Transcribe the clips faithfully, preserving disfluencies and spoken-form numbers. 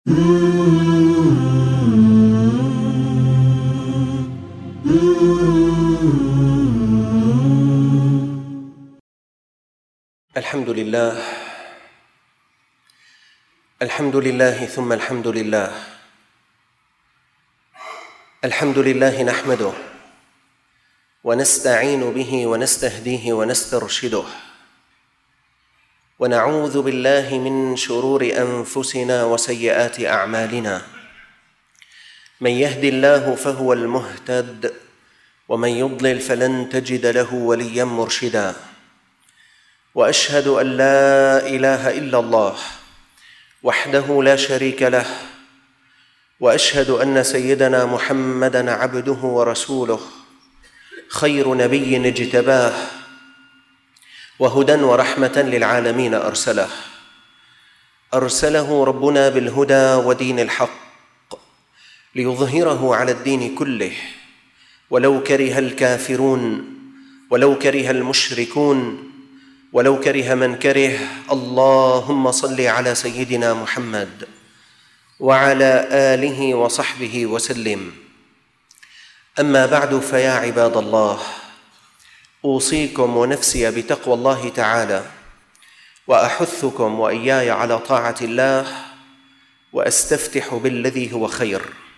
الحمد لله الحمد لله ثم الحمد لله الحمد لله نحمده ونستعين به ونستهديه ونسترشده ونعوذ بالله من شرور أنفسنا وسيئات أعمالنا. من يهد الله فهو المهتد ومن يضلل فلن تجد له وليا مرشدا. وأشهد أن لا إله إلا الله وحده لا شريك له، وأشهد أن سيدنا محمدًا عبده ورسوله، خير نبي اجتباه وهدى ورحمة للعالمين أرسله أرسله ربنا بالهدى ودين الحق ليظهره على الدين كله ولو كره الكافرون ولو كره المشركون ولو كره من كره. اللهم صل على سيدنا محمد وعلى آله وصحبه وسلم. أما بعد، فيا عباد الله، أوصيكم ونفسي بتقوى الله تعالى، وأحثكم وإياي على طاعة الله، وأستفتح بالذي هو خير.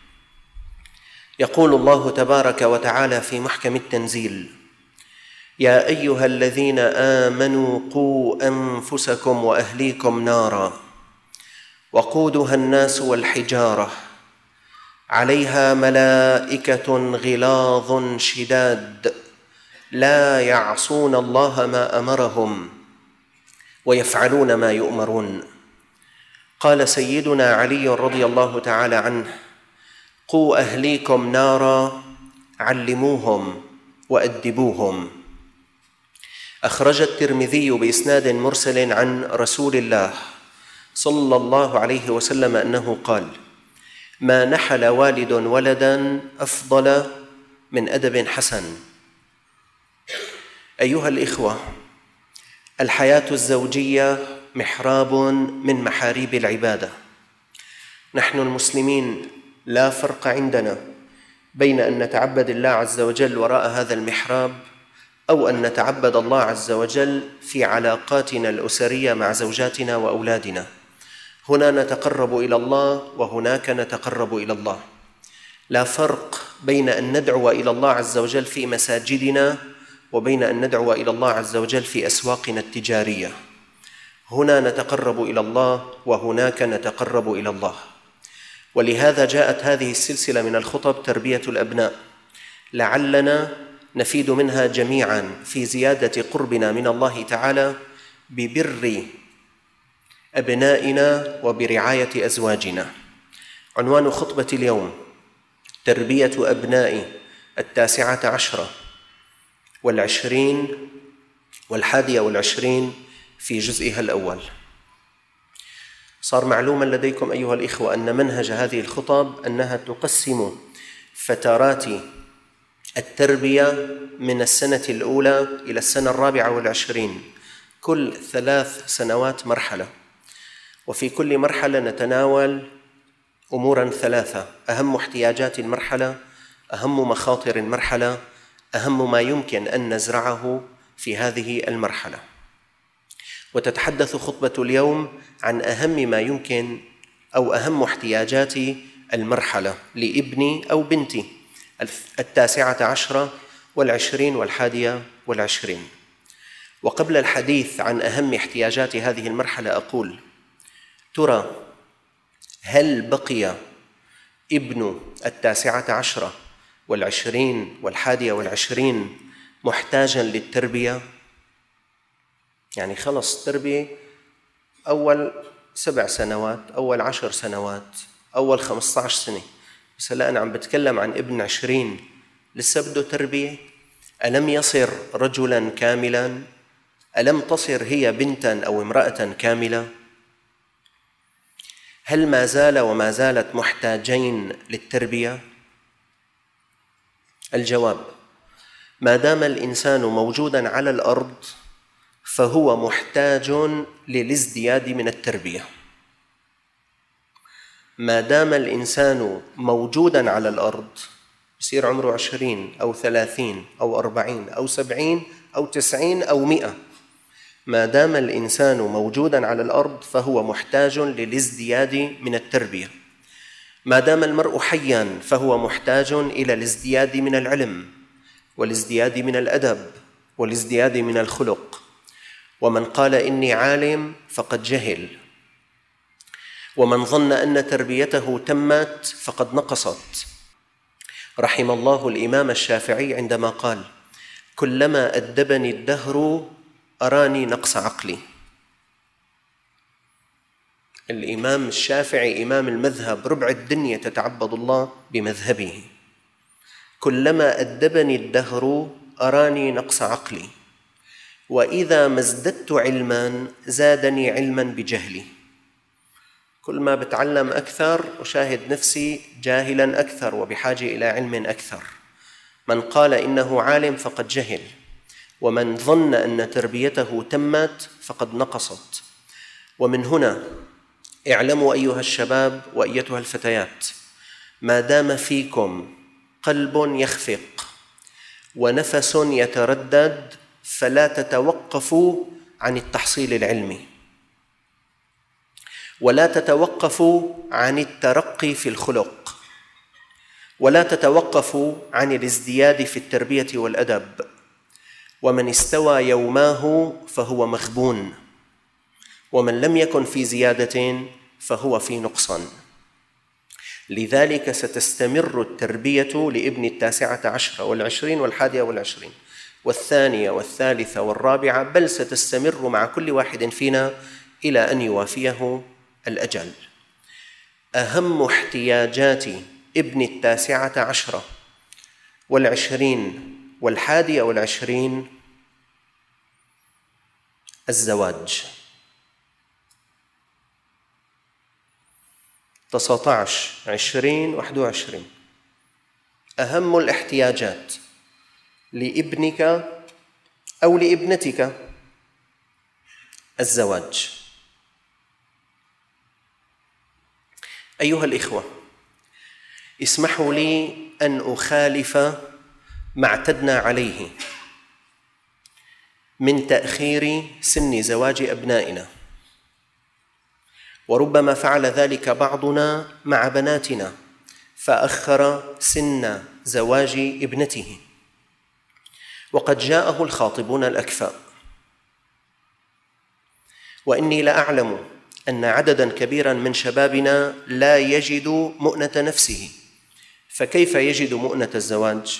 يقول الله تبارك وتعالى في محكم التنزيل: يا أيها الذين آمنوا قوا أنفسكم وأهليكم نارا وقودها الناس والحجارة عليها ملائكة غلاظ شداد لا يعصون الله ما أمرهم ويفعلون ما يؤمرون. قال سيدنا علي رضي الله تعالى عنه: قوا أهليكم نارا، علموهم وأدبوهم. أخرج الترمذي بإسناد مرسل عن رسول الله صلى الله عليه وسلم أنه قال: ما نحل والد ولداً أفضل من أدب حسن. أيها الإخوة، الحياة الزوجية محراب من محاريب العبادة. نحن المسلمين لا فرق عندنا بين أن نتعبد الله عز وجل وراء هذا المحراب أو أن نتعبد الله عز وجل في علاقاتنا الأسرية مع زوجاتنا وأولادنا. هنا نتقرب إلى الله وهناك نتقرب إلى الله. لا فرق بين أن ندعو إلى الله عز وجل في مساجدنا وبين أن ندعو إلى الله عز وجل في أسواقنا التجارية. هنا نتقرب إلى الله وهناك نتقرب إلى الله. ولهذا جاءت هذه السلسلة من الخطب تربية الأبناء، لعلنا نفيد منها جميعاً في زيادة قربنا من الله تعالى ببر أبنائنا وبرعاية أزواجنا. عنوان خطبة اليوم: تربية أبناء التاسعة عشرة والعشرين والحادية والعشرين في جزئها الأول. صار معلوما لديكم أيها الإخوة أن منهج هذه الخطب أنها تقسم فترات التربية من السنة الأولى إلى السنة الرابعة والعشرين، كل ثلاث سنوات مرحلة، وفي كل مرحلة نتناول أموراً ثلاثة: أهم احتياجات المرحلة، أهم مخاطر المرحلة، أهم ما يمكن أن نزرعه في هذه المرحلة. وتتحدث خطبة اليوم عن أهم ما يمكن أو أهم احتياجات المرحلة لابني أو بنتي التاسعة عشرة والعشرين والحادية والعشرين. وقبل الحديث عن أهم احتياجات هذه المرحلة أقول: ترى هل بقي ابن التاسعة عشرة والعشرين والحادية والعشرين محتاجاً للتربية؟ يعني خلص تربية أول سبع سنوات، أول عشر سنوات، أول خمسة عشر سنة، بس هلأ أنا عم بتكلم عن ابن عشرين لسه بده تربية. ألم يصر رجلاً كاملاً؟ ألم تصر هي بنتاً أو امرأة كاملة؟ هل ما زال وما زالت محتاجين للتربية؟ الجواب: ما دام الإنسان موجوداً على الأرض فهو محتاج للازدياد من التربية. ما دام الإنسان موجوداً على الأرض يصير عمره عشرين أو ثلاثين أو أربعين أو سبعين أو تسعين أو مئة، ما دام الإنسان موجوداً على الأرض فهو محتاج للازدياد من التربية. ما دام المرء حياً فهو محتاج إلى الازدياد من العلم والازدياد من الأدب والازدياد من الخلق. ومن قال إني عالم فقد جهل، ومن ظن أن تربيته تمت فقد نقصت. رحم الله الإمام الشافعي عندما قال: كلما أدبني الدهر أراني نقص عقلي. الإمام الشافعي إمام المذهب، ربع الدنيا تتعبد الله بمذهبه. كلما أدبني الدهر أراني نقص عقلي، وإذا ما ازددت علما زادني علما بجهلي. كل ما بتعلم أكثر أشاهد نفسي جاهلا أكثر وبحاجة إلى علم أكثر. من قال إنه عالم فقد جهل، ومن ظن أن تربيته تمت فقد نقصت. ومن هنا اعلموا أيها الشباب وأيتها الفتيات، ما دام فيكم قلب يخفق ونفس يتردد فلا تتوقفوا عن التحصيل العلمي، ولا تتوقفوا عن الترقي في الخلق، ولا تتوقفوا عن الازدياد في التربية والأدب. ومن استوى يوماه فهو مغبون، ومن لم يكن في زيادة فهو في نقصان. لذلك ستستمر التربية لابن التاسعة عشرة والعشرين والحادية والعشرين والثانية والثالثة والرابعة، بل ستستمر مع كل واحد فينا إلى أن يوافيه الأجل. أهم احتياجات ابن التاسعة عشرة والعشرين والحادية والعشرين الزواج. تسعة عشر عشرين واحد وعشرين أهم الاحتياجات لابنك أو لابنتك الزواج. أيها الإخوة، اسمحوا لي أن أخالف ما اعتدنا عليه من تأخير سن زواج أبنائنا، وربما فعل ذلك بعضنا مع بناتنا فأخر سن زواج ابنته، وقد جاءه الخاطبون الأكفاء. وإني لأعلم أن عدداً كبيراً من شبابنا لا يجد مؤنة نفسه، فكيف يجد مؤنة الزواج؟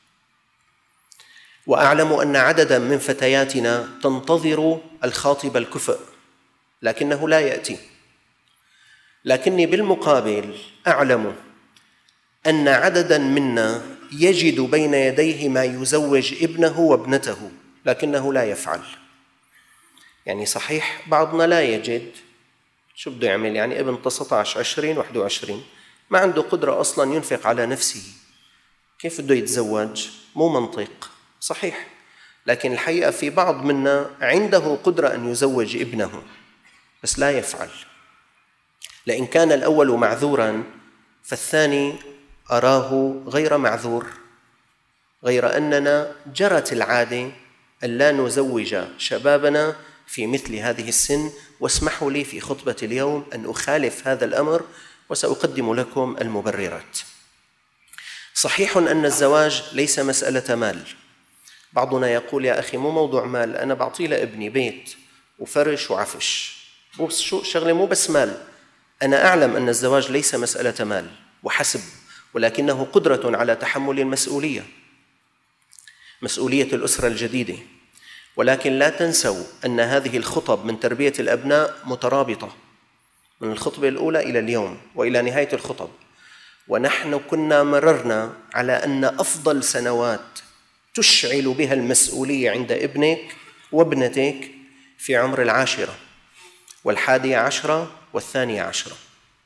وأعلم أن عدداً من فتياتنا تنتظر الخاطب الكفء لكنه لا يأتي. لكني بالمقابل أعلم أن عدداً منا يجد بين يديه ما يزوج ابنه وابنته لكنه لا يفعل. يعني صحيح بعضنا لا يجد، شو بده يعمل؟ يعني ابن تسعة عشر عشرين واحد وعشرين ما عنده قدرة أصلاً ينفق على نفسه، كيف بده يتزوج؟ مو منطق. صحيح، لكن الحقيقة في بعض منا عنده قدرة أن يزوج ابنه بس لا يفعل. لئن كان الأول معذوراً فالثاني أراه غير معذور، غير أننا جرت العادة أن لا نزوج شبابنا في مثل هذه السن. واسمحوا لي في خطبة اليوم أن أخالف هذا الأمر وسأقدم لكم المبررات. صحيح أن الزواج ليس مسألة مال. بعضنا يقول: يا أخي مو موضوع مال، أنا بعطي لابني بيت وفرش وعفش، مو شو شغلة مو بس مال. أنا أعلم أن الزواج ليس مسألة مال وحسب، ولكنه قدرة على تحمل المسؤولية، مسؤولية الأسرة الجديدة. ولكن لا تنسوا أن هذه الخطب من تربية الأبناء مترابطة من الخطبة الأولى إلى اليوم وإلى نهاية الخطب. ونحن كنا مررنا على أن أفضل سنوات تشعل بها المسؤولية عند ابنك وابنتك في عمر العاشرة والحادية عشرة والثانية عشرة.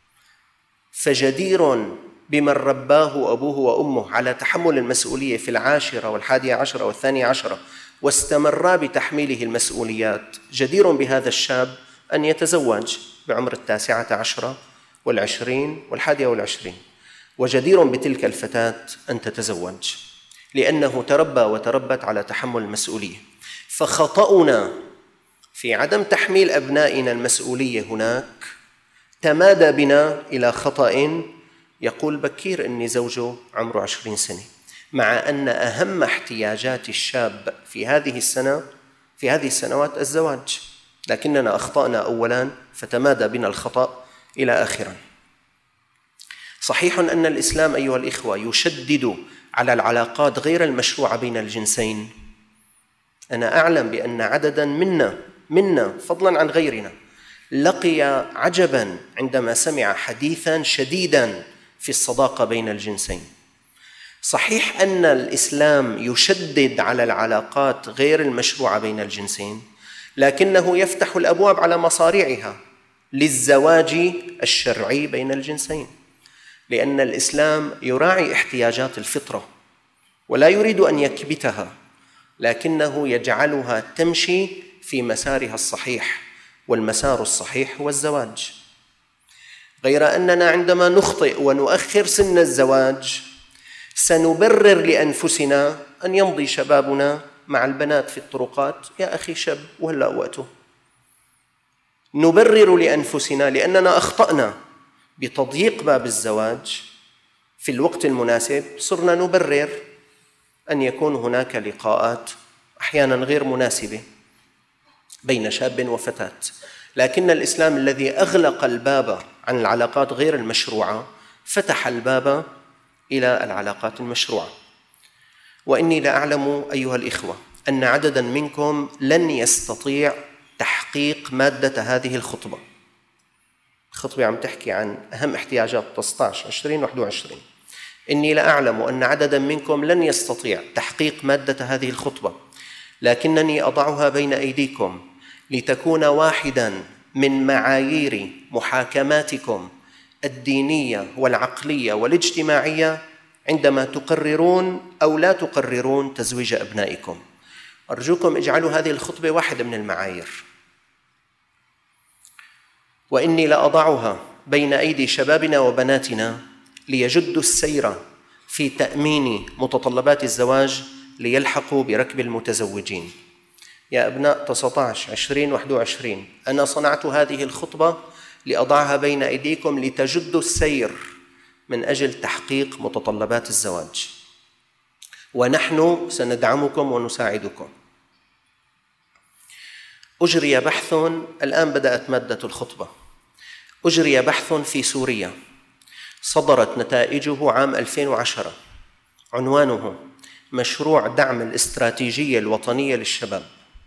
فجدير بمن رباه أبوه وأمه على تحمل المسؤولية في العاشرة والحادية عشرة والثانية عشرة واستمر بتحميله المسؤوليات، جدير بهذا الشاب أن يتزوج بعمر التاسعة عشرة والعشرين والحادية والعشرين، وجدير بتلك الفتاة أن تتزوج، لأنه تربى وتربت على تحمل المسؤولية. فخطأنا في عدم تحميل أبنائنا المسؤولية هناك تمادى بنا إلى خطأ يقول بكير أني زوجه عمره عشرين سنة، مع أن أهم احتياجات الشاب في هذه السنة في هذه السنوات الزواج، لكننا أخطأنا أولاً فتمادى بنا الخطأ إلى آخرا. صحيح أن الإسلام أيها الإخوة يشدد على العلاقات غير المشروعة بين الجنسين. أنا أعلم بأن عدداً منا منا فضلاً عن غيرنا لقي عجباً عندما سمع حديثاً شديداً في الصداقة بين الجنسين. صحيح أن الإسلام يشدد على العلاقات غير المشروعة بين الجنسين، لكنه يفتح الأبواب على مصاريعها للزواج الشرعي بين الجنسين، لأن الإسلام يراعي احتياجات الفطرة ولا يريد أن يكبتها، لكنه يجعلها تمشي في مسارها الصحيح، والمسار الصحيح هو الزواج. غير أننا عندما نخطئ ونؤخر سن الزواج سنبرر لأنفسنا أن يمضي شبابنا مع البنات في الطرقات. يا أخي شاب وهلأ وقته. نبرر لأنفسنا لأننا أخطأنا بتضييق باب الزواج في الوقت المناسب، صرنا نبرر أن يكون هناك لقاءات أحيانا غير مناسبة بين شاب وفتاة. لكن الإسلام الذي أغلق الباب عن العلاقات غير المشروعة فتح الباب إلى العلاقات المشروعة. وإني لأعلم أيها الإخوة أن عدداً منكم لن يستطيع تحقيق مادة هذه الخطبة. الخطبة عم تحكي عن أهم احتياجات تسعة عشر عشرين واحد وعشرين. إني لأعلم أن عدداً منكم لن يستطيع تحقيق مادة هذه الخطبة، لكنني أضعها بين أيديكم لتكون واحداً من معايير محاكماتكم الدينية والعقلية والاجتماعية عندما تقررون أو لا تقررون تزويج أبنائكم. أرجوكم اجعلوا هذه الخطبة واحدة من المعايير. وإني لأضعها بين أيدي شبابنا وبناتنا ليجدوا السير في تأمين متطلبات الزواج ليلحقوا بركب المتزوجين. يا أبناء تسعة عشر عشرين واحد وعشرين، أنا صنعت هذه الخطبة لأضعها بين أيديكم لتجدوا السير من أجل تحقيق متطلبات الزواج، ونحن سندعمكم ونساعدكم. أجري بحث، الآن بدأت مادة الخطبة، أجري بحث في سوريا صدرت نتائجه عام ألفين وعشرة، عنوانه مشروع دعم الاستراتيجية الوطنية للشباب.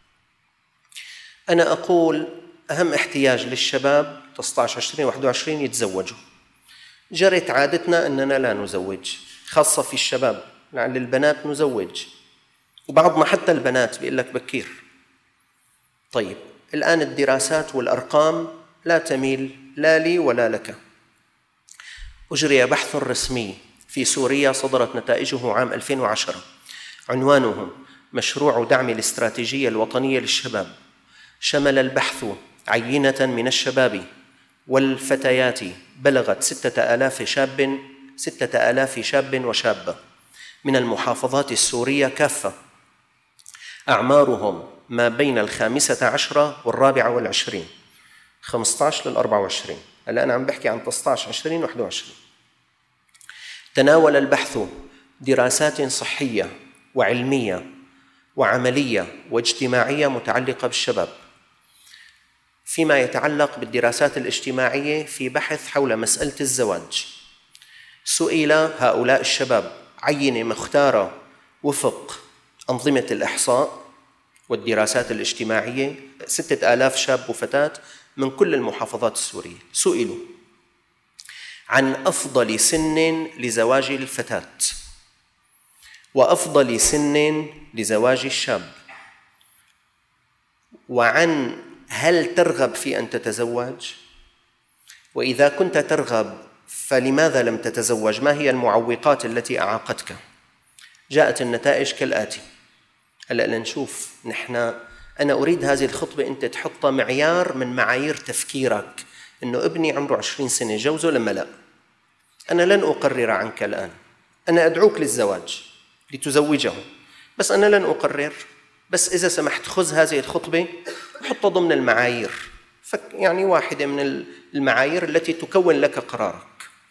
أنا أقول أهم احتياج للشباب تسعة عشر عشرين واحد وعشرين يتزوجوا. جرت عادتنا أننا لا نزوج، خاصة في الشباب، لعل البنات نزوج، وبعضنا حتى البنات بيقول لك بكير. طيب الآن الدراسات والأرقام لا تميل لا لي ولا لك. أجري بحث رسمي في سوريا صدرت نتائجه عام ألفين وعشرة، عنوانه مشروع دعم الاستراتيجية الوطنية للشباب. شمل البحث عينة من الشباب والفتيات بلغت ستة آلاف شاب ستة آلاف شاب وشابة من المحافظات السورية كافة، أعمارهم ما بين الخامسة عشرة والرابعة والعشرين، خمسة عشر للأربعة وعشرين. الآن عم بحكي عن تسعة عشر عشرين واحد وعشرين. تناول البحث دراسات صحية وعلمية وعملية واجتماعية متعلقة بالشباب. فيما يتعلق بالدراسات الاجتماعية، في بحث حول مسألة الزواج سئل هؤلاء الشباب عينة مختارة وفق أنظمة الإحصاء والدراسات الاجتماعية، ستة آلاف شاب وفتاة من كل المحافظات السورية، سئلوا عن أفضل سن لزواج الفتاة وأفضل سن لزواج الشاب، وعن هل ترغب في أن تتزوج، وإذا كنت ترغب فلماذا لم تتزوج، ما هي المعوقات التي أعاقتك. جاءت النتائج كالآتي. هلأ لنشوف نحن، أنا أريد هذه الخطبة أنت تحطها معيار من معايير تفكيرك إنه ابني عمره عشرين سنة جوزه لما لا، أنا لن أقرر عنك الآن، أنا أدعوك للزواج لتزوجه، بس أنا لن أقرر، بس إذا سمحت خذ هذه الخطبة وحطها ضمن المعايير، يعني واحدة من المعايير التي تكون لك قرارك.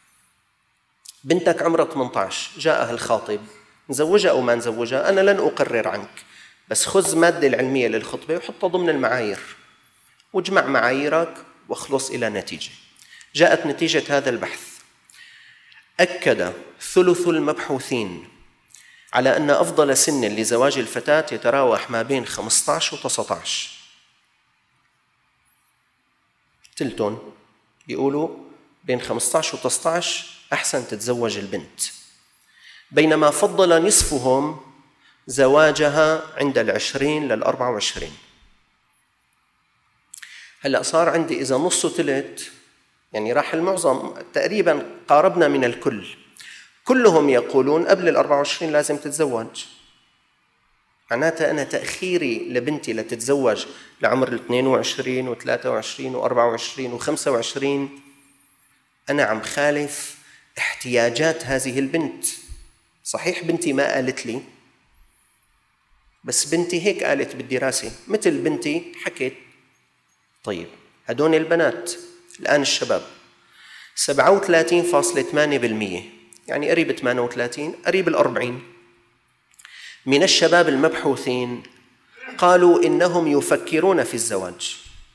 بنتك عمرها ثمانية عشر، جاءها الخاطب، نزوجها أو ما نزوجها أنا لن أقرر عنك، بس خذ مادة العلمية للخطبة وحطها ضمن المعايير واجمع معاييرك واخلص إلى نتيجة. جاءت نتيجة هذا البحث: أكد ثلث المبحوثين على أن أفضل سن لزواج الفتاة يتراوح ما بين خمسة عشر و تسعة عشر. تلتون بيقولوا بين خمسة عشر و تسعة عشر أحسن تتزوج البنت، بينما فضل نصفهم زواجها عند العشرين للأربعة وعشرين. هلأ صار عندي إذا نص تلت، يعني راح المعظم تقريبا قاربنا من الكل، كلهم يقولون قبل الأربعة وعشرين لازم تتزوج. معناتها أنا تأخيري لبنتي لتتزوج لعمر الاثنين وعشرين وثلاثة وعشرين وأربعة وعشرين وخمسة وعشرين أنا عم خالف احتياجات هذه البنت. صحيح بنتي ما قالت لي، بس بنتي هيك قالت بالدراسة، مثل بنتي حكيت. طيب هدول البنات الآن الشباب سبعة وثلاثين فاصلة ثمانية بالمئة، يعني قريب ثمانية وثلاثين قريب الأربعين من الشباب المبحوثين قالوا إنهم يفكرون في الزواج.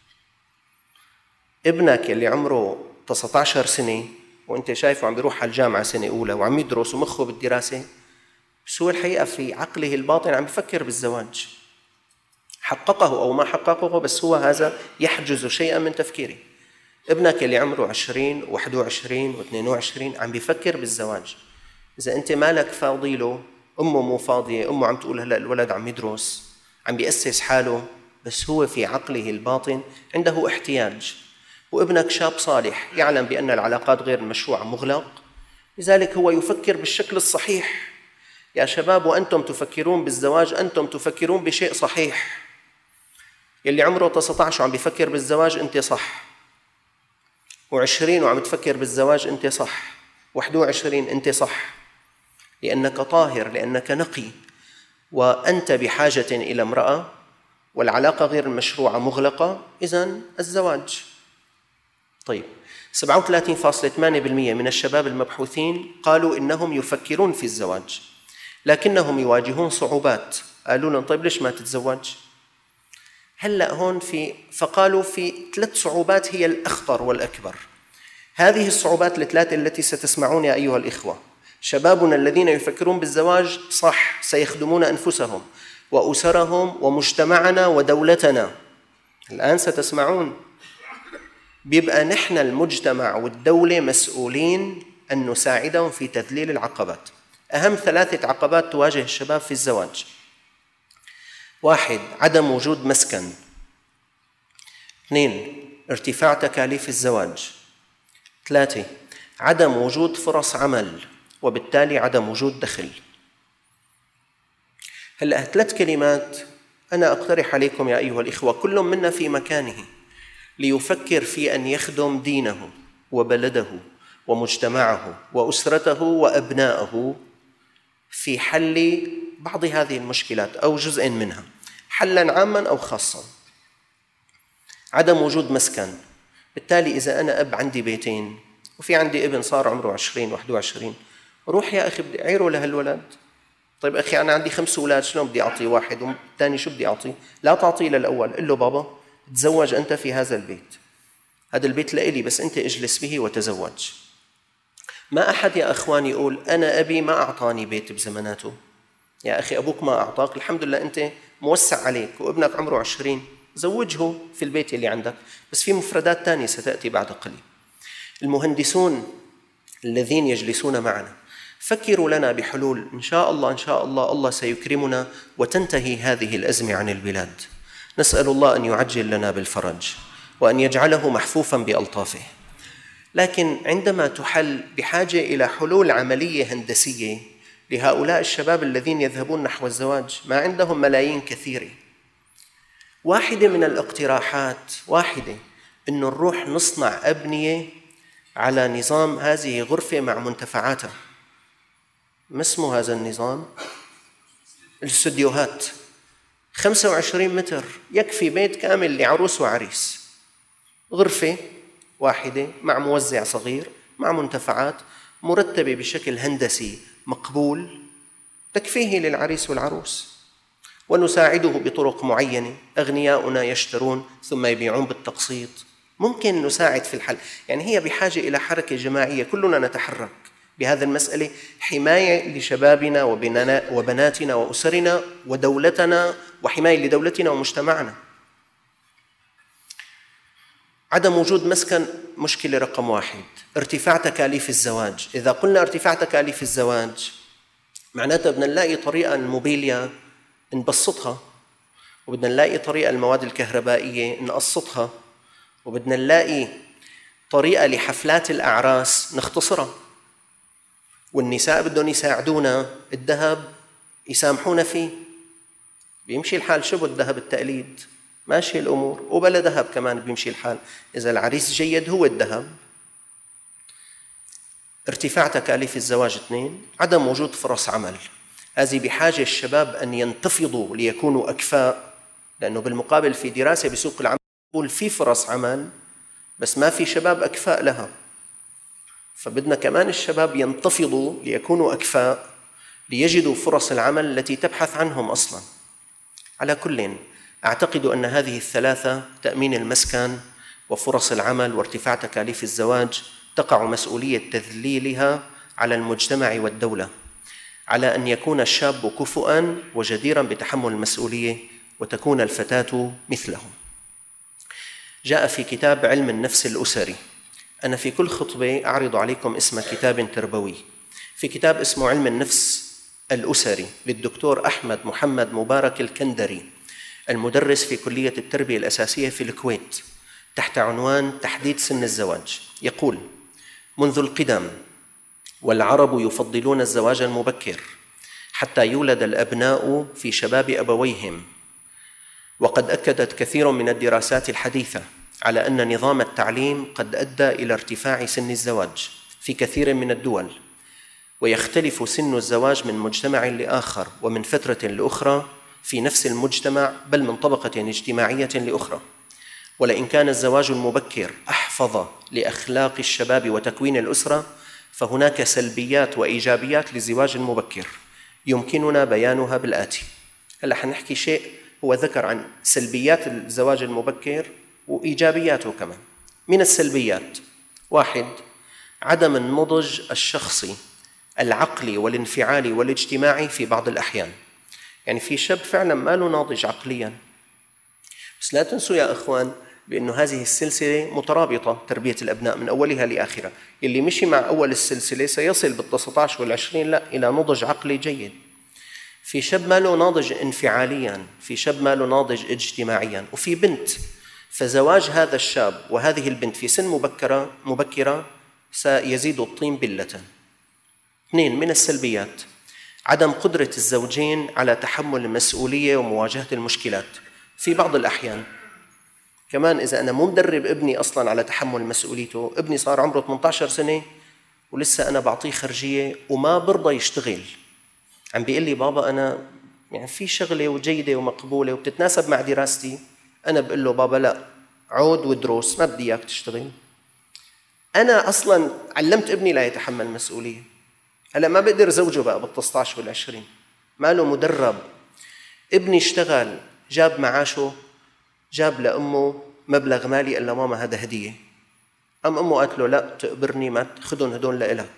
ابنك اللي عمره تسعة عشر سنة وانت شايفه عم بيروح على الجامعة سنة أولى وعم يدرس ومخه بالدراسة، بس هو الحقيقة في عقله الباطن عم بيفكر بالزواج، حققه أو ما حققه، بس هو هذا يحجز شيئا من تفكيره. ابنك اللي عمره عشرين وواحد وعشرين واثنين وعشرين عم بيفكر بالزواج. إذا أنت مالك فاضي له، أمه مو فاضية، أمه عم تقول هلأ الولد عم يدرس عم بيأسس حاله، بس هو في عقله الباطن عنده احتياج. وابنك شاب صالح يعلم بأن العلاقات غير المشروعة مغلق، لذلك هو يفكر بالشكل الصحيح. يا شباب وأنتم تفكرون بالزواج أنتم تفكرون بشيء صحيح. يلي عمره تسعة عشر وعم بيفكر بالزواج أنت صح، وعشرين وعم تفكر بالزواج أنت صح، واحد وعشرين أنت صح، لأنك طاهر، لأنك نقي، وأنت بحاجة إلى امرأة والعلاقة غير المشروعة مغلقة، إذن الزواج. طيب سبعة وثلاثين فاصلة ثمانية بالمئة من الشباب المبحوثين قالوا إنهم يفكرون في الزواج لكنهم يواجهون صعوبات. قالوا لهم طيب ليش ما تتزوج؟ هلأ هون في فقالوا في ثلاث صعوبات هي الأخطر والأكبر. هذه الصعوبات الثلاثة التي ستسمعون يا أيها الإخوة، شبابنا الذين يفكرون بالزواج صح سيخدمون أنفسهم وأسرهم ومجتمعنا ودولتنا. الآن ستسمعون بيبقى نحن المجتمع والدولة مسؤولين أن نساعدهم في تذليل العقبات. أهم ثلاثة عقبات تواجه الشباب في الزواج: واحد، عدم وجود مسكن. اثنين، ارتفاع تكاليف الزواج. ثلاثة، عدم وجود فرص عمل وبالتالي عدم وجود دخل. هلأ ثلاث كلمات أنا أقترح عليكم يا أيها الإخوة كل منا في مكانه ليفكر في أن يخدم دينه وبلده ومجتمعه وأسرته وأبنائه في حل بعض هذه المشكلات أو جزء منها، حلاً عاماً أو خاصاً. عدم وجود مسكن، بالتالي إذا أنا أب عندي بيتين وفي عندي ابن صار عمره عشرين واحد وعشرين، روح يا أخي بدي أعيره لهالولد. طيب أخي أنا عندي خمس أولاد، شلون بدي أعطي واحد والثاني شو بدي أعطي؟ لا تعطيه للأول، قل له بابا تزوج أنت في هذا البيت، هذا البيت لإلي بس أنت اجلس به وتزوج. ما أحد يا أخواني يقول أنا أبي ما أعطاني بيت بزماناته. يا أخي أبوك ما أعطاك، الحمد لله أنت موسع عليك وابنك عمره عشرين، زوجه في البيت اللي عندك، بس في مفردات تانية ستأتي بعد قليل. المهندسون الذين يجلسون معنا فكروا لنا بحلول، إن شاء الله إن شاء الله الله سيكرمنا وتنتهي هذه الأزمة عن البلاد. نسأل الله أن يعجل لنا بالفرج وأن يجعله محفوفا بألطافه. لكن عندما تحل بحاجة إلى حلول عملية هندسية لهؤلاء الشباب الذين يذهبون نحو الزواج، ما عندهم ملايين كثيرة. واحدة من الاقتراحات، واحدة إنه نروح نصنع أبنية على نظام هذه غرفة مع منتفعاتها. ما اسمه هذا النظام؟ الاستوديوهات. خمسة وعشرين متر يكفي بيت كامل لعروس وعريس، غرفة واحدة مع موزع صغير مع منتفعات مرتبة بشكل هندسي مقبول تكفيه للعريس والعروس، ونساعده بطرق معينة. أغنياؤنا يشترون ثم يبيعون بالتقسيط. ممكن نساعد في الحل. يعني هي بحاجة إلى حركة جماعية، كلنا نتحرك بهذا المسألة، حماية لشبابنا وبناتنا وأسرنا ودولتنا، وحماية لدولتنا ومجتمعنا. عدم وجود مسكن مشكلة رقم واحد. ارتفاع تكاليف الزواج. إذا قلنا ارتفاع تكاليف الزواج معناتها بدنا نلاقي طريقة الموبيليا نبسطها، وبدنا نلاقي طريقة المواد الكهربائية نقسطها، وبدنا نلاقي طريقة لحفلات الأعراس نختصرها. والنساء بدهم يساعدونا، الذهب يسامحونا فيه، بيمشي الحال. شبه الذهب التقليد ماشي الأمور، وبلا ذهب كمان بيمشي الحال إذا العريس جيد هو الذهب. ارتفاع تكاليف الزواج. اثنين، عدم وجود فرص عمل. هذه بحاجة الشباب أن ينتفضوا ليكونوا أكفاء، لأنه بالمقابل في دراسة بسوق العمل يقول في فرص عمل بس ما في شباب أكفاء لها. فبدنا كمان الشباب ينتفضوا ليكونوا أكفاء ليجدوا فرص العمل التي تبحث عنهم أصلاً. على كل، أعتقد أن هذه الثلاثة، تأمين المسكن وفرص العمل وارتفاع تكاليف الزواج، تقع مسؤولية تذليلها على المجتمع والدولة، على أن يكون الشاب كفؤاً وجديراً بتحمل المسؤولية، وتكون الفتاة مثله. جاء في كتاب علم النفس الأسري. أنا في كل خطبة أعرض عليكم اسم كتاب تربوي. في كتاب اسمه علم النفس الأسري للدكتور أحمد محمد مبارك الكندري، المدرس في كلية التربية الأساسية في الكويت، تحت عنوان تحديد سن الزواج. يقول: منذ القدم والعرب يفضلون الزواج المبكر حتى يولد الأبناء في شباب أبويهم، وقد أكدت كثير من الدراسات الحديثة على أن نظام التعليم قد أدى إلى ارتفاع سن الزواج في كثير من الدول، ويختلف سن الزواج من مجتمع لآخر ومن فترة لأخرى في نفس المجتمع، بل من طبقة اجتماعية لأخرى. ولئن كان الزواج المبكر أحفظ لأخلاق الشباب وتكوين الأسرة، فهناك سلبيات وإيجابيات للزواج المبكر يمكننا بيانها بالآتي. هلأ حنحكي شيء هو ذكر عن سلبيات الزواج المبكر وإيجابياته كمان. من السلبيات: واحد، عدم النضج الشخصي العقلي والانفعالي والاجتماعي في بعض الأحيان. يعني في شاب فعلا ما له ناضج عقليا. بس لا تنسوا يا أخوان بأنه هذه السلسلة مترابطة، تربية الأبناء من أولها لآخرها. اللي مشي مع أول السلسلة سيصل بالتسعة عشر والعشرين لا إلى نضج عقلي جيد. في شاب ما له ناضج انفعاليا، في شاب ما له ناضج اجتماعيا، وفي بنت. فزواج هذا الشاب وهذه البنت في سن مبكرة مبكرة سيزيد الطين بلة. اثنين، من السلبيات: عدم قدرة الزوجين على تحمل المسؤولية ومواجهة المشكلات في بعض الأحيان. كمان إذا أنا مو مدرب ابني أصلاً على تحمل مسؤوليته، ابني صار عمره ثمانية عشر سنة ولسه أنا بعطيه خرجية وما برضى يشتغل، عم بيقول لي بابا أنا يعني في شغلة وجيدة ومقبولة وبتتناسب مع دراستي. أنا بقول له بابا لا، عود ودروس، ما بدي إياك تشتغل. أنا أصلاً علمت ابني لا يتحمل مسؤولية. هلا ما بقدر زوجه بقى بالتسعة عشر والعشرين، ما له مدرب. ابني اشتغل، جاب معاشه، جاب لأمه مبلغ مالي، قال له ماما هذا هدية. أم أمه قالت له لا تقبرني، ما خدهم هدول لإلك.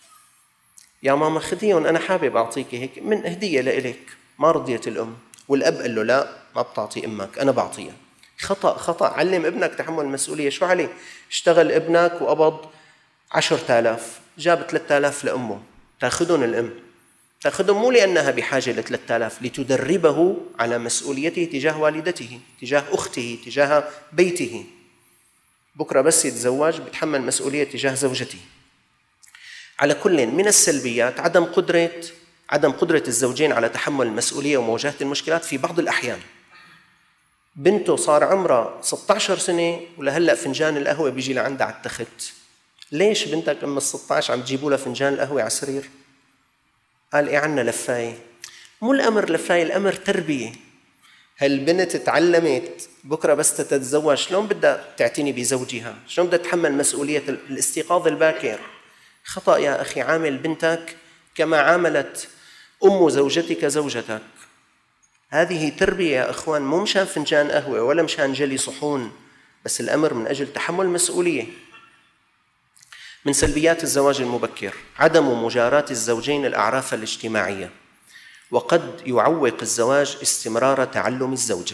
يا ماما خديهم، أنا حابب أعطيك هيك من هدية لإلك. ما رضيت الأم، والأب قال له لا ما بتعطي أمك، أنا بعطيها. خطأ خطأ. علم ابنك تحمل المسؤولية. شو عليه؟ اشتغل ابنك وقبض عشرة آلاف، جاب ثلاثة آلاف لأمه، تأخذهم الأم، تأخذهم مو لأنها بحاجة لثلاثة آلاف، لتدربه على مسؤوليته تجاه والدته، تجاه أخته، تجاه بيته. بكرة بس يتزوج بتحمل مسؤولية تجاه زوجته. على كل، من السلبيات عدم قدرة عدم قدرة الزوجين على تحمل المسؤولية ومواجهة المشكلات في بعض الأحيان. بنته صار عمرها ستة عشر سنة ولهلأ فنجان القهوة بيجي لعندها على التخت. ليش بنتك أم الستة عشر عم تجيبوا لها فنجان القهوة على السرير؟ قال إيه عنا لفاية. مو الأمر لفاية، الأمر تربية. هالبنت تعلمت بكرة بس تتزوج شلون بدها تعتني بزوجها، شلون بدها تتحمل مسؤولية الاستيقاظ الباكر. خطأ يا أخي، عامل بنتك كما عاملت أم زوجتك زوجتك. هذه تربية يا أخوان، مو مشان فنجان قهوة ولا مشان جلي صحون، بس الأمر من أجل تحمل مسؤولية. من سلبيات الزواج المبكر عدم مجاراة الزوجين الأعراف الاجتماعية، وقد يعوق الزواج استمرار تعلم الزوجة.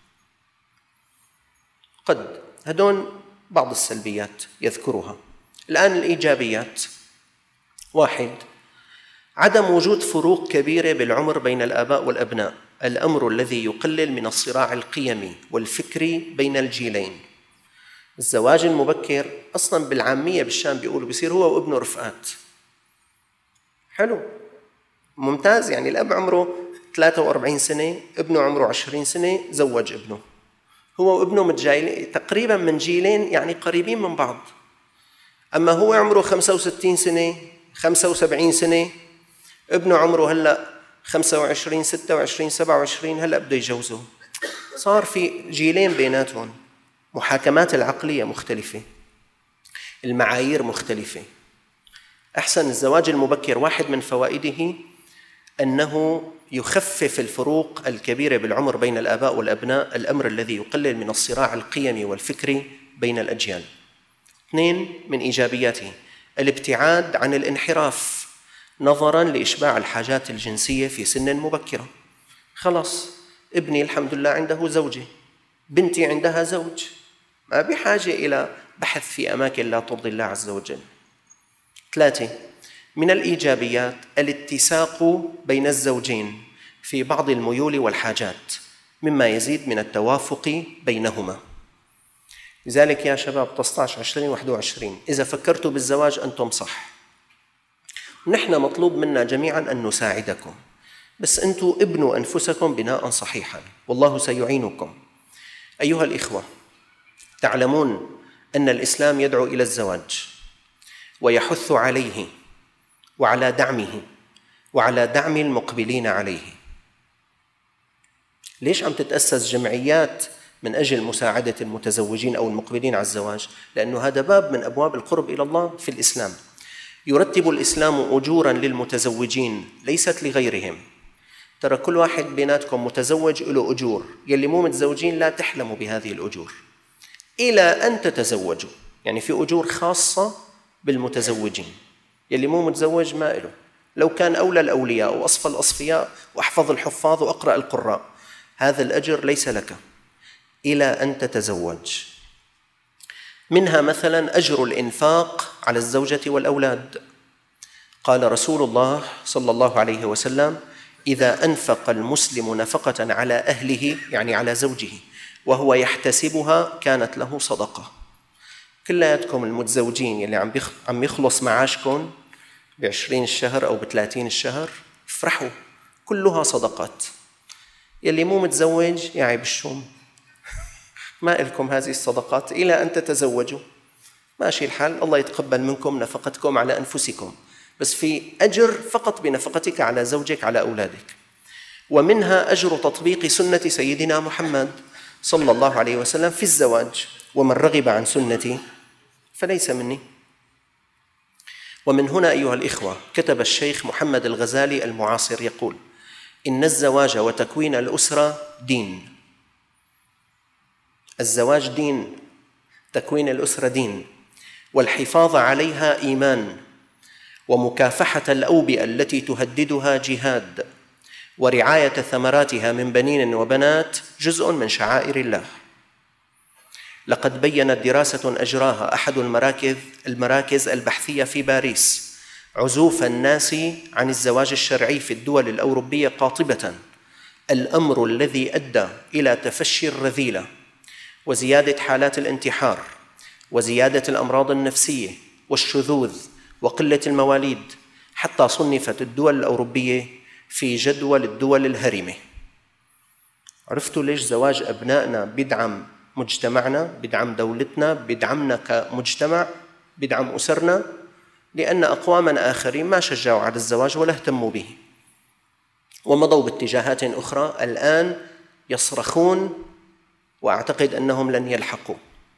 قد هدون بعض السلبيات يذكرها. الآن الإيجابيات: واحد، عدم وجود فروق كبيرة بالعمر بين الآباء والأبناء، الأمر الذي يقلل من الصراع القيمي والفكري بين الجيلين. الزواج المبكر أصلاً بالعامية بالشام بيقولوا بيصير هو وابنه رفقات. حلو، ممتاز. يعني الأب عمره ثلاثة وأربعين سنة، ابنه عمره عشرين سنة، زوج ابنه. هو وابنه متجايلين تقريباً من جيلين، يعني قريبين من بعض. أما هو عمره خمسة وستين سنة، خمسة وسبعين سنة، ابنه عمره هلأ خمسة وعشرين، ستة وعشرين، سبعة وعشرين، هلأ بده يجوزه. صار في جيلين بيناتهم، محاكمات العقلية مختلفة، المعايير مختلفة. أحسن الزواج المبكر واحد من فوائده أنه يخفف الفروق الكبيرة بالعمر بين الآباء والأبناء، الأمر الذي يقلل من الصراع القيمي والفكري بين الأجيال. اثنين، من إيجابياته الابتعاد عن الانحراف نظراً لإشباع الحاجات الجنسية في سن مبكرة. خلاص، ابني الحمد لله عنده زوجة، بنتي عندها زوج، ما بحاجة إلى بحث في أماكن لا ترضي الله عز وجل. ثلاثة، من الإيجابيات الاتساق بين الزوجين في بعض الميول والحاجات، مما يزيد من التوافق بينهما. لذلك يا شباب تسعة عشر، عشرين، واحد وعشرين، إذا فكرتوا بالزواج أنتم صح، نحن مطلوب منا جميعاً أن نساعدكم، بس أنتم ابنوا أنفسكم بناء صحيحاً والله سيعينكم. أيها الإخوة، تعلمون أن الإسلام يدعو إلى الزواج ويحث عليه وعلى دعمه وعلى دعم المقبلين عليه. ليش عم تتأسس جمعيات من أجل مساعدة المتزوجين أو المقبلين على الزواج؟ لأنه هذا باب من أبواب القرب إلى الله في الإسلام. يرتب الإسلام أجوراً للمتزوجين ليست لغيرهم. ترى كل واحد بيناتكم متزوج له أجور، يلي مو متزوجين لا تحلموا بهذه الأجور إلى أن تتزوجوا. يعني في أجور خاصة بالمتزوجين، يلي مو متزوج ما له. لو كان أولى الأولياء وأصفى الأصفياء وأحفظ الحفاظ وأقرأ القراء، هذا الأجر ليس لك إلى أن تتزوج. منها مثلا أجر الإنفاق على الزوجة والأولاد. قال رسول الله صلى الله عليه وسلم: إذا أنفق المسلم نفقة على أهله، يعني على زوجه، وهو يحتسبها كانت له صدقة. كلياتكم المتزوجين يلي عم عم يخلص معاشكم بعشرين الشهر أو بثلاثين الشهر، افرحوا، كلها صدقات. يلي مو متزوج يعيب الشوم، ما إلكم هذه الصدقات إلى أن تتزوجوا. ماشي الحال، الله يتقبل منكم نفقتكم على أنفسكم، بس في أجر فقط بنفقتك على زوجك على أولادك. ومنها أجر تطبيق سنة سيدنا محمد صلى الله عليه وسلم في الزواج: ومن رغب عن سنتي فليس مني. ومن هنا أيها الإخوة كتب الشيخ محمد الغزالي المعاصر يقول: إن الزواج وتكوين الأسرة دين. الزواج دين، تكوين الأسرة دين، والحفاظ عليها إيمان، ومكافحة الأوبئة التي تهددها جهاد، ورعاية ثمراتها من بنين وبنات جزء من شعائر الله. لقد بيّنت دراسة أجراها أحد المراكز المراكز البحثية في باريس عزوف الناس عن الزواج الشرعي في الدول الأوروبية قاطبة، الأمر الذي أدى إلى تفشي الرذيلة وزيادة حالات الانتحار وزيادة الأمراض النفسية والشذوذ وقلة المواليد، حتى صنفت الدول الأوروبية في جدول الدول الهرمة. عرفتوا ليش زواج أبنائنا بدعم مجتمعنا، بدعم دولتنا، بدعمنا كمجتمع، بدعم أسرنا؟ لأن أقواما آخرين ما شجعوا على الزواج ولا اهتموا به، ومضوا باتجاهات أخرى الآن يصرخون، وأعتقد أنهم لن يلحقوا.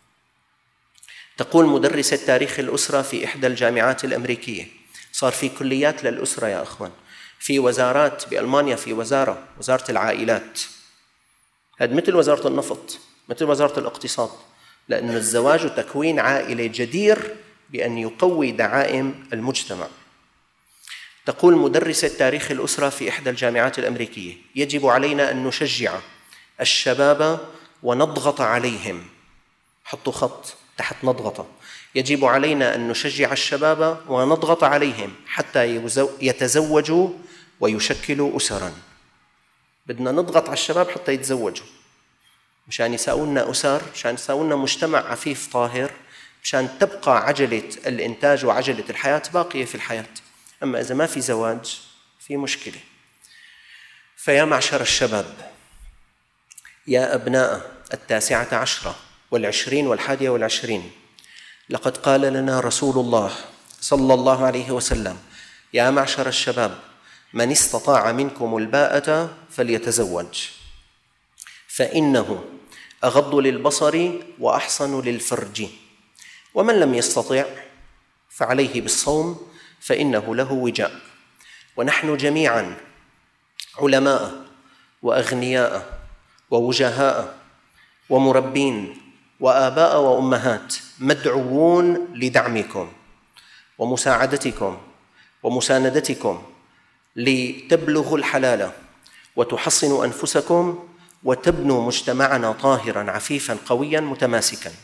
تقول مدرسة تاريخ الأسرة في إحدى الجامعات الأمريكية، صار في كليات للأسرة يا أخوان، في وزارات بألمانيا، في وزارة وزارة العائلات، هذا مثل وزارة النفط، مثل وزارة الاقتصاد، لأن الزواج تكوين عائلة جدير بأن يقوي دعائم المجتمع. تقول مدرسة تاريخ الأسرة في إحدى الجامعات الأمريكية: يجب علينا أن نشجع الشباب ونضغط عليهم. حطوا خط تحت نضغط. يجب علينا أن نشجع الشباب ونضغط عليهم حتى يتزوجوا ويشكلوا أسراً. بدنا نضغط على الشباب حتى يتزوجوا، مشان يساوونا أسر، مشان يساوونا مجتمع عفيف طاهر، مشان تبقى عجلة الإنتاج وعجلة الحياة باقية في الحياة. أما إذا ما في زواج في مشكلة. فيا معشر الشباب، يا أبناء التاسعة عشرة والعشرين والحادية والعشرين، لقد قال لنا رسول الله صلى الله عليه وسلم: يا معشر الشباب، من استطاع منكم الباءة فليتزوج، فإنه أغض للبصر وأحصن للفرج، ومن لم يستطع فعليه بالصوم فإنه له وجاء. ونحن جميعاً علماء وأغنياء ووجهاء ومربين وآباء وأمهات مدعوون لدعمكم ومساعدتكم ومساندتكم لتبلغوا الحلال وتحصنوا أنفسكم وتبنوا مجتمعنا طاهراً عفيفاً قوياً متماسكاً.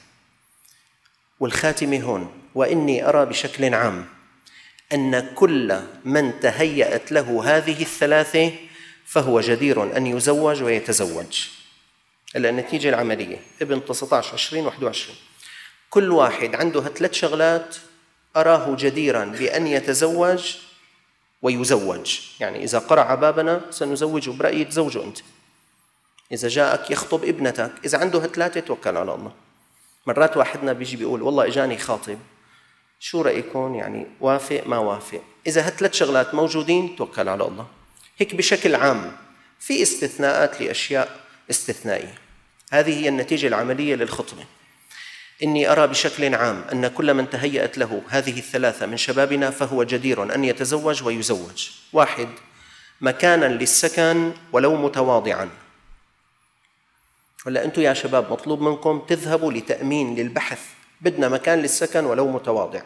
والخاتم هون: وإني أرى بشكل عام أن كل من تهيأت له هذه الثلاثة فهو جدير أن يزوج ويتزوج. هلا النتيجة العملية: ابن تسعة عشر عشرين واحد وعشرين، كل واحد عنده ثلاث شغلات أراه جديراً بأن يتزوج ويزوج. يعني إذا قرع بابنا سنزوجه، برأيي تزوجه أنت. إذا جاءك يخطب ابنتك، إذا عنده ثلاثة توكل على الله. مرات واحدنا بيجي بيقول: والله إجاني خاطب، شو رأيكم؟ يعني وافق ما وافق؟ إذا هالثلاث شغلات موجودين توكل على الله. هيك بشكل عام، في استثناءات لأشياء استثنائية. هذه هي النتيجة العملية للخطبة. إني أرى بشكل عام أن كل من تهيأت له هذه الثلاثة من شبابنا فهو جدير أن يتزوج ويزوج. واحد: مكاناً للسكن ولو متواضعاً. ولا أنتم يا شباب مطلوب منكم تذهبوا لتأمين للبحث، بدنا مكان للسكن ولو متواضع،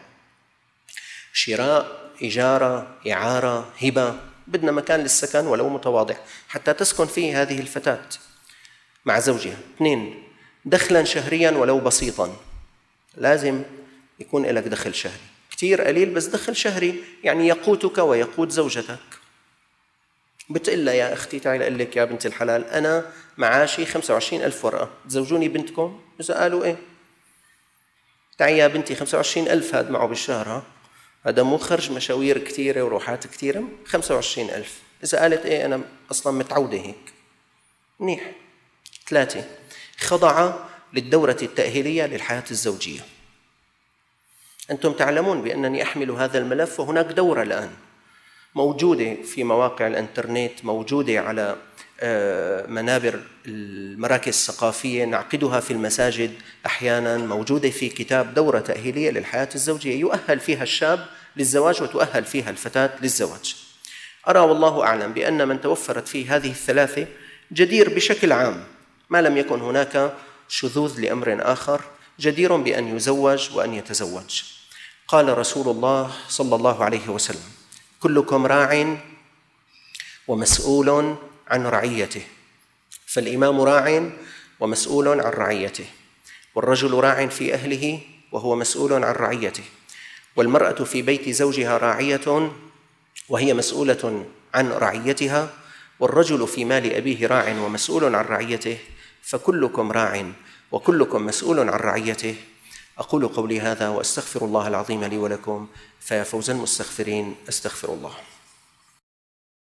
شراء، إجارة، إعارة، هبة، بدنا مكان للسكن ولو متواضع حتى تسكن فيه هذه الفتاة مع زوجها. اثنين: دخلاً شهرياً ولو بسيطاً. لازم يكون لك دخل شهري، كتير قليل بس دخل شهري يعني يقوتك ويقوت زوجتك. بتقول لها: يا أختي تعالي أقول لك يا بنت الحلال، أنا معاشي خمسة وعشرين ألف ورقة، تزوجوني بنتكم؟ إذا قالوا إيه، تعي يا بنتي خمسة وعشرين ألف هذا معه بالشهر، هذا مو خرج مشاوير كثيرة وروحات كثيرة، خمسة وعشرين ألف. إذا قالت إيه أنا أصلاً متعودة هيك، منيح. ثلاثة: خضع للدورة التأهيلية للحياة الزوجية. أنتم تعلمون بأنني أحمل هذا الملف، وهناك دورة الآن موجودة في مواقع الإنترنت، موجودة على منابر المراكز الثقافية، نعقدها في المساجد أحياناً، موجودة في كتاب دورة تأهيلية للحياة الزوجية يؤهل فيها الشاب للزواج وتؤهل فيها الفتاة للزواج. أرى والله أعلم بأن من توفرت فيه هذه الثلاثة جدير بشكل عام، ما لم يكن هناك شذوذ لأمر آخر، جدير بأن يزوج وأن يتزوج. قال رسول الله صلى الله عليه وسلم: كلكم راع ومسؤول عن رعيته. فالإمام راع ومسؤول عن رعيته، والرجل راع في أهله وهو مسؤول عن رعيته، والمرأة في بيت زوجها راعية وهي مسؤولة عن رعيتها، والرجل في مال أبيه راع ومسؤول عن رعيته، فكلكم راع وكلكم مسؤول عن رعيته. أقول قولي هذا وأستغفر الله العظيم لي ولكم، فيا فوز المستغفرين. أستغفر الله.